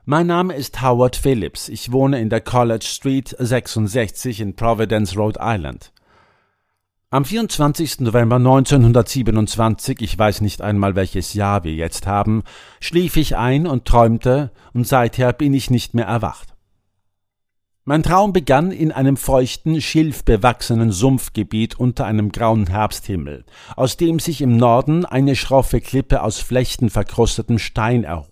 Mein Name ist Howard Phillips. Ich wohne in der College Street 66 in Providence, Rhode Island. Am 24. November 1927, ich weiß nicht einmal, welches Jahr wir jetzt haben, schlief ich ein und träumte, und seither bin ich nicht mehr erwacht. Mein Traum begann in einem feuchten, schilfbewachsenen Sumpfgebiet unter einem grauen Herbsthimmel, aus dem sich im Norden eine schroffe Klippe aus flechtenverkrustetem Stein erhob.